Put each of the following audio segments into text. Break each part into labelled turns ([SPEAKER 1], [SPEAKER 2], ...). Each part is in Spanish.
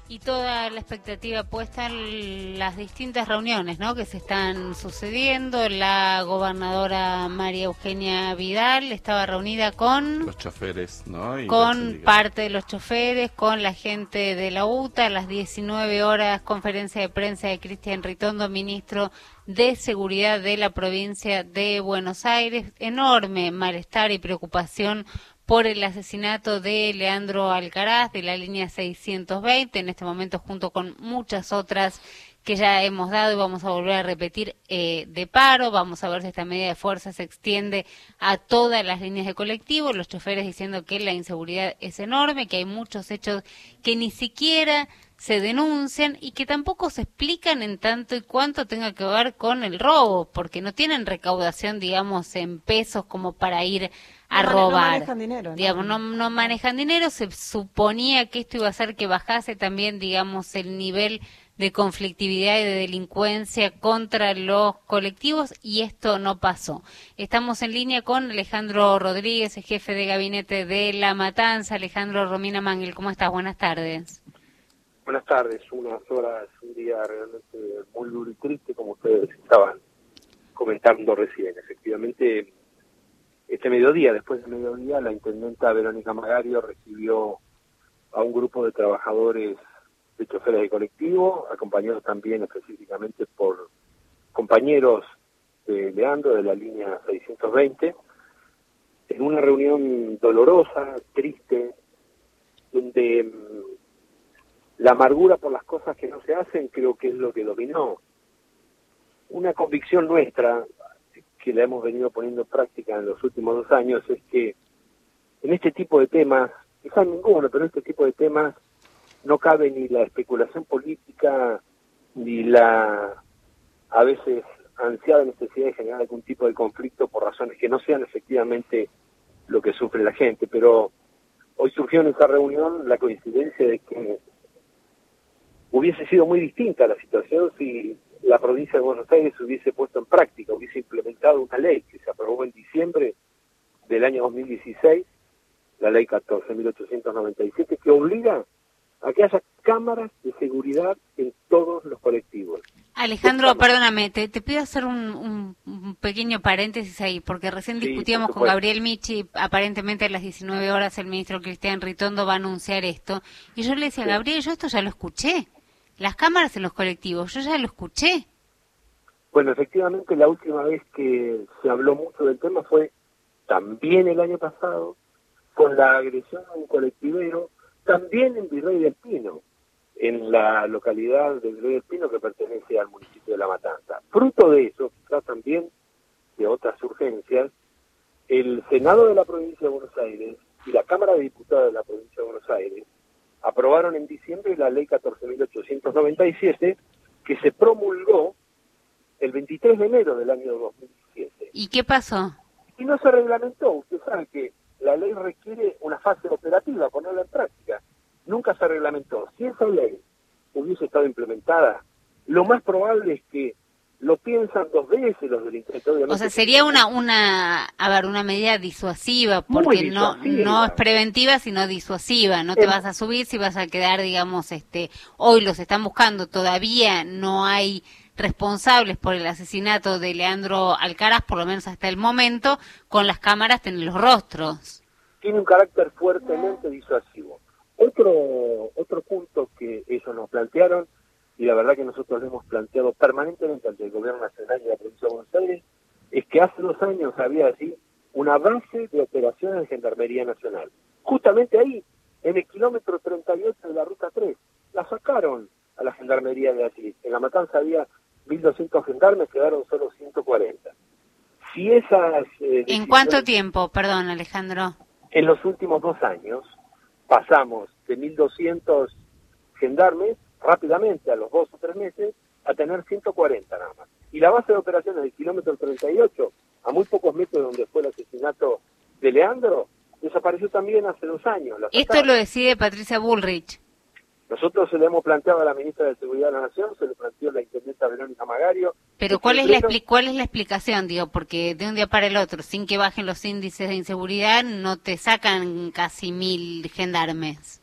[SPEAKER 1] Y toda la expectativa puesta en las distintas reuniones, ¿no?, que se están sucediendo. La gobernadora María Eugenia Vidal estaba reunida con
[SPEAKER 2] los choferes, ¿no? Y
[SPEAKER 1] con parte de los choferes, con la gente de la UTA. A las 19 horas, conferencia de prensa de Cristian Ritondo, ministro de Seguridad de la provincia de Buenos Aires. Enorme malestar y preocupación por el asesinato de Leandro Alcaraz, de la línea 620, en este momento junto con muchas otras que ya hemos dado y vamos a volver a repetir, de paro. Vamos a ver si esta medida de fuerza se extiende a todas las líneas de colectivo. Los choferes diciendo que la inseguridad es enorme, que hay muchos hechos que ni siquiera se denuncian y que tampoco se explican en tanto y cuanto tenga que ver con el robo, porque no tienen recaudación, digamos, en pesos como para ir a robar.
[SPEAKER 3] No manejan dinero, ¿no?
[SPEAKER 1] Digamos, no manejan dinero. Se suponía que esto iba a hacer que bajase también, digamos, el nivel de conflictividad y de delincuencia contra los colectivos, y esto no pasó. Estamos en línea con Alejandro Rodríguez, el jefe de gabinete de La Matanza. Alejandro, Romina Mangel, ¿cómo estás? Buenas tardes.
[SPEAKER 4] Buenas tardes, unas horas, un día realmente muy duro y triste, como ustedes estaban comentando recién. Efectivamente, este mediodía, después del mediodía, la intendenta Verónica Magario recibió a un grupo de trabajadores de choferes de colectivo, acompañados también específicamente por compañeros de Leandro, de la línea 620, en una reunión dolorosa, triste, donde la amargura por las cosas que no se hacen creo que es lo que dominó. Una convicción nuestra, que la hemos venido poniendo en práctica en los últimos 2 años, es que en este tipo de temas, quizás ninguno, pero en este tipo de temas no cabe ni la especulación política, ni la, a veces, ansiada necesidad de generar algún tipo de conflicto por razones que no sean efectivamente lo que sufre la gente. Pero hoy surgió en esa reunión la coincidencia de que hubiese sido muy distinta la situación si la provincia de Buenos Aires hubiese puesto en práctica, hubiese implementado una ley que se aprobó en diciembre del año 2016, la ley 14.897, que obliga a que haya cámaras de seguridad en todos los colectivos.
[SPEAKER 1] Alejandro, perdóname, te pido hacer un pequeño paréntesis ahí, porque recién discutíamos con Gabriel Michi. Aparentemente a las 19 horas el ministro Cristian Ritondo va a anunciar esto, y yo le decía, Gabriel, yo esto ya lo escuché, las cámaras en los colectivos, yo ya lo escuché.
[SPEAKER 4] Bueno, efectivamente la última vez que se habló mucho del tema fue también el año pasado, con la agresión a un colectivero, también en Virrey del Pino, en la localidad de Virrey del Pino que pertenece al municipio de La Matanza. Fruto de eso, quizás también de otras urgencias, el Senado de la provincia de Buenos Aires y la Cámara de Diputados de la provincia de Buenos Aires aprobaron en diciembre la ley 14.897, que se promulgó el 23 de enero del año 2017.
[SPEAKER 1] ¿Y qué pasó?
[SPEAKER 4] Y no se reglamentó. Usted sabe que la ley requiere una fase operativa, ponerla en práctica. Nunca se reglamentó. Si esa ley hubiese estado implementada, lo más probable es que lo piensan 2 veces los delincuentes.
[SPEAKER 1] O sea, sería una medida disuasiva, porque disuasiva. No es preventiva, sino disuasiva. No te vas a subir si vas a quedar, digamos, hoy los están buscando, todavía no hay responsables por el asesinato de Leandro Alcaraz, por lo menos hasta el momento, con las cámaras en los rostros.
[SPEAKER 4] Tiene un carácter fuertemente disuasivo. Otro punto que ellos nos plantearon, y la verdad que nosotros lo hemos planteado permanentemente ante el Gobierno Nacional y la Provincia de Buenos Aires, es que hace 2 años había allí una base de operaciones de Gendarmería Nacional. Justamente ahí, en el kilómetro 38 de la Ruta 3, la sacaron a la Gendarmería de allí. En La Matanza había 1.200 gendarmes, quedaron solo 140. Si esas
[SPEAKER 1] ¿En cuánto tiempo, perdón, Alejandro?
[SPEAKER 4] En los últimos 2 años pasamos de 1.200 gendarmes rápidamente a los 2 o 3 meses a tener 140 nada más. Y la base de operaciones del kilómetro 38, a muy pocos metros de donde fue el asesinato de Leandro, desapareció también hace 2 años.
[SPEAKER 1] Esto lo decide Patricia Bullrich.
[SPEAKER 4] Nosotros se le hemos planteado a la ministra de Seguridad de la Nación, se le planteó a la intendenta Verónica Magario.
[SPEAKER 1] Pero ¿cuál es la explicación? Digo, porque de un día para el otro, sin que bajen los índices de inseguridad, no te sacan casi 1.000 gendarmes.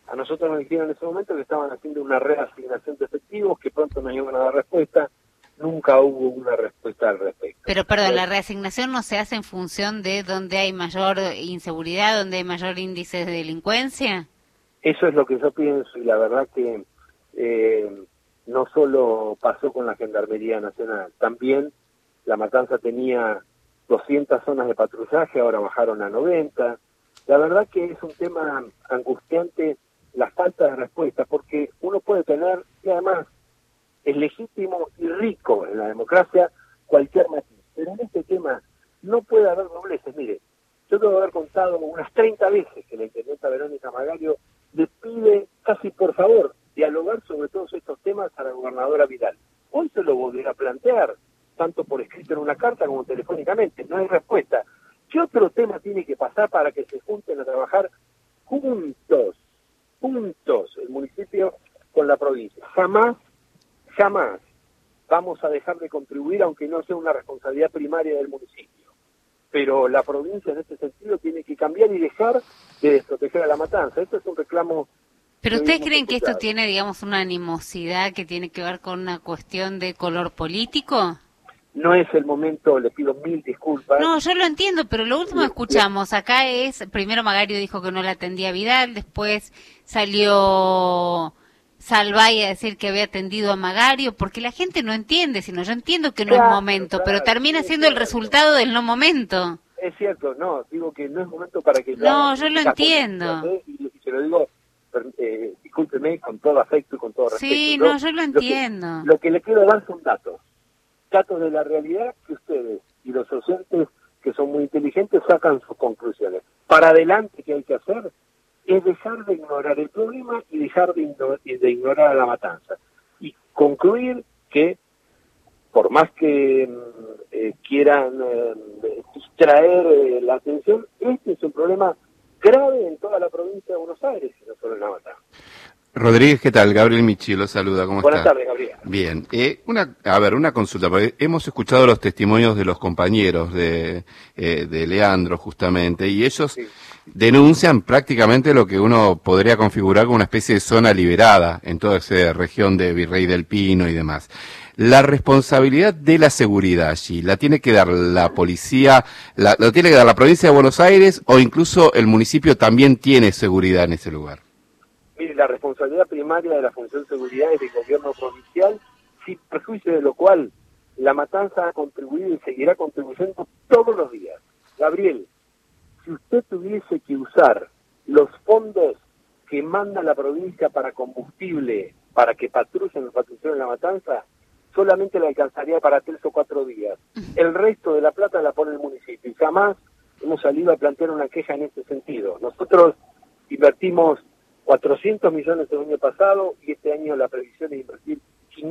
[SPEAKER 4] A nosotros nos dijeron en ese momento que estaban haciendo una reasignación de efectivos, que pronto nos iban a dar respuesta. Nunca hubo una respuesta al respecto.
[SPEAKER 1] Pero perdón, la reasignación no se hace en función de donde hay mayor inseguridad, donde hay mayor índice de delincuencia.
[SPEAKER 4] Eso es lo que yo pienso, y la verdad que no solo pasó con la Gendarmería Nacional, también La Matanza tenía 200 zonas de patrullaje, ahora bajaron a 90. La verdad que es un tema angustiante la falta de respuesta, porque uno puede tener, y además es legítimo y rico en la democracia, cualquier matiz, pero en este tema no puede haber dobleces. Mire, yo debo haber contado unas 30 veces que la intendenta Verónica Magario le pide casi por favor dialogar sobre todos estos temas a la gobernadora Vidal. Hoy se lo volverá a plantear, tanto por escrito en una carta como telefónicamente, no hay respuesta. ¿Qué otro tema tiene que pasar para que se junten a trabajar juntos el municipio con la provincia? Jamás vamos a dejar de contribuir, aunque no sea una responsabilidad primaria del municipio. Pero la provincia en este sentido tiene que cambiar y dejar de desproteger a La Matanza. Esto es un reclamo.
[SPEAKER 1] ¿Pero ustedes creen que esto tiene, digamos, una animosidad que tiene que ver con una cuestión de color político?
[SPEAKER 4] No es el momento, le pido 1000 disculpas.
[SPEAKER 1] No, yo lo entiendo, pero lo último que escuchamos acá es, primero Magario dijo que no la atendía Vidal, después salió Salvay a decir que había atendido a Magario, porque la gente no entiende, sino yo entiendo que no es momento, pero termina siendo el resultado del no momento.
[SPEAKER 4] Es cierto, no, digo que no es momento para que...
[SPEAKER 1] No, yo lo entiendo.
[SPEAKER 4] Y se lo digo, discúlpeme, con todo afecto y con todo respeto.
[SPEAKER 1] Sí, no, yo lo entiendo.
[SPEAKER 4] Lo que le quiero dar son datos de la realidad que ustedes y los oyentes, que son muy inteligentes, sacan sus conclusiones. Para adelante, ¿qué hay que hacer? Es dejar de ignorar el problema y dejar de ignorar a La Matanza. Y concluir que, por más que quieran distraer la atención, este es un problema grave en toda la provincia de Buenos Aires, y no solo en La Matanza.
[SPEAKER 2] Rodríguez, ¿qué tal? Gabriel Michi lo saluda, ¿cómo
[SPEAKER 4] Buenas
[SPEAKER 2] está?
[SPEAKER 4] Tardes, Gabriel.
[SPEAKER 2] Bien, una consulta, porque hemos escuchado los testimonios de los compañeros de Leandro, justamente, y ellos denuncian prácticamente lo que uno podría configurar como una especie de zona liberada en toda esa región de Virrey del Pino y demás. La responsabilidad de la seguridad allí, ¿la tiene que dar la policía, lo tiene que dar la provincia de Buenos Aires, o incluso el municipio también tiene seguridad en ese lugar?
[SPEAKER 4] Mire, la responsabilidad primaria de la función de seguridad es del gobierno provincial, sin perjuicio de lo cual La Matanza ha contribuido y seguirá contribuyendo todos los días. Gabriel, si usted tuviese que usar los fondos que manda la provincia para combustible, para que patrullen los patrulleros en La Matanza, solamente le alcanzaría para 3 o 4 días. El resto de la plata la pone el municipio y jamás hemos salido a plantear una queja en este sentido. Nosotros invertimos 400 millones el año pasado y este año la previsión es invertir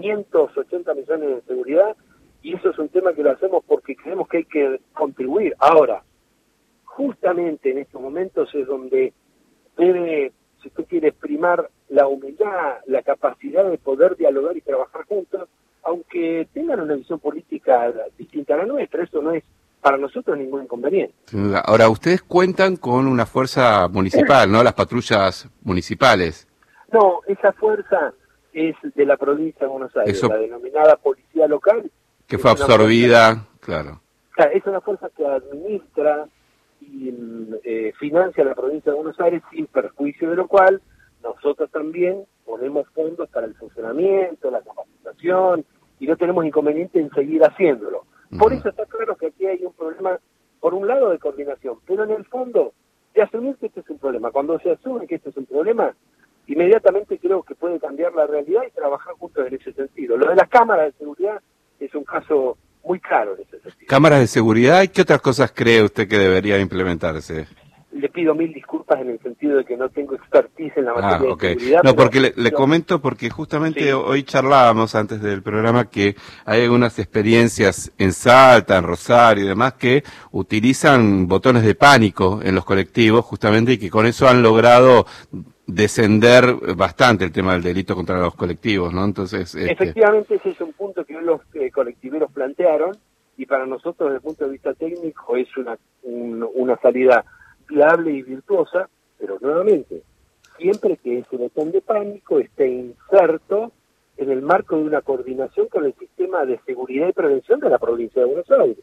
[SPEAKER 4] 580 millones en seguridad, y eso es un tema que lo hacemos porque creemos que hay que contribuir. Ahora, justamente en estos momentos es donde debe, si usted quiere, primar la humildad, la capacidad de poder dialogar y trabajar juntos, aunque tengan una visión política distinta a la nuestra. Eso no es para nosotros ningún inconveniente.
[SPEAKER 2] Ahora, ustedes cuentan con una fuerza municipal, ¿no? Las patrullas municipales.
[SPEAKER 4] No, esa fuerza es de la provincia de Buenos Aires,
[SPEAKER 2] Eso,
[SPEAKER 4] la denominada policía local.
[SPEAKER 2] que fue absorbida,
[SPEAKER 4] claro. Es una fuerza que administra y financia la provincia de Buenos Aires, sin perjuicio de lo cual nosotros también ponemos fondos para el funcionamiento, la capacitación, y no tenemos inconveniente en seguir haciéndolo. Por eso está claro que aquí hay un problema, por un lado, de coordinación, pero en el fondo, de asumir que este es un problema. Cuando se asume que este es un problema, inmediatamente creo que puede cambiar la realidad y trabajar juntos en ese sentido. Lo de las cámaras de seguridad es un caso muy claro en ese sentido.
[SPEAKER 2] ¿Cámaras de seguridad? ¿Y qué otras cosas cree usted que debería implementarse?
[SPEAKER 4] Le pido 1000 disculpas en el sentido de que no tengo expertise en la materia de seguridad.
[SPEAKER 2] No, porque le comento, porque justamente hoy charlábamos antes del programa que hay algunas experiencias en Salta, en Rosario y demás que utilizan botones de pánico en los colectivos, justamente, y que con eso han logrado descender bastante el tema del delito contra los colectivos, ¿no? Entonces,
[SPEAKER 4] efectivamente, ese es un punto que los colectiveros plantearon, y para nosotros, desde el punto de vista técnico, es una salida viable y virtuosa, pero nuevamente, siempre que ese botón de pánico esté inserto en el marco de una coordinación con el sistema de seguridad y prevención de la provincia de Buenos Aires.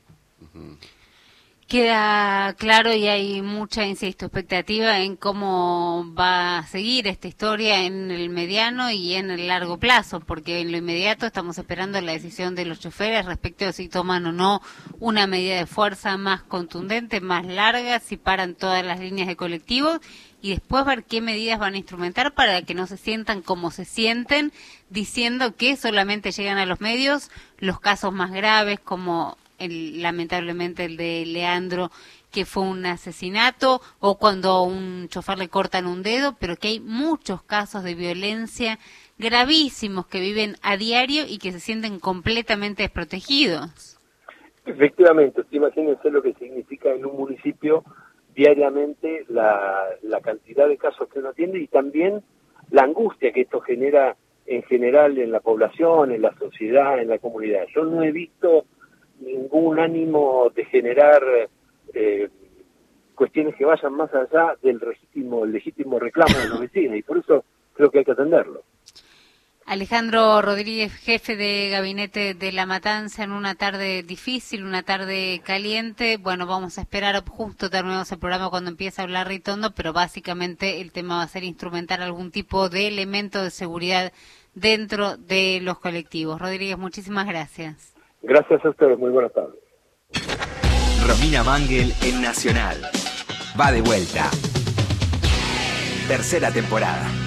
[SPEAKER 1] Queda claro y hay mucha, insisto, expectativa en cómo va a seguir esta historia en el mediano y en el largo plazo, porque en lo inmediato estamos esperando la decisión de los choferes respecto a si toman o no una medida de fuerza más contundente, más larga, si paran todas las líneas de colectivos, y después ver qué medidas van a instrumentar para que no se sientan como se sienten, diciendo que solamente llegan a los medios los casos más graves, como lamentablemente el de Leandro, que fue un asesinato, o cuando a un chofer le cortan un dedo, pero que hay muchos casos de violencia gravísimos que viven a diario y que se sienten completamente desprotegidos.
[SPEAKER 4] Efectivamente, imagínense lo que significa en un municipio diariamente la cantidad de casos que uno atiende y también la angustia que esto genera en general en la población, en la sociedad, en la comunidad. Yo no he visto ningún ánimo de generar cuestiones que vayan más allá del legítimo reclamo de los vecinos, y por eso creo que hay que atenderlo.
[SPEAKER 1] Alejandro Rodríguez, jefe de gabinete de La Matanza, en una tarde difícil, una tarde caliente. Bueno, vamos a esperar, justo terminamos el programa cuando empieza a hablar Ritondo, pero básicamente el tema va a ser instrumentar algún tipo de elemento de seguridad dentro de los colectivos. Rodríguez, muchísimas gracias.
[SPEAKER 4] Gracias a ustedes, muy buenas tardes.
[SPEAKER 3] Romina Mangel en Nacional. Va de vuelta. Tercera temporada.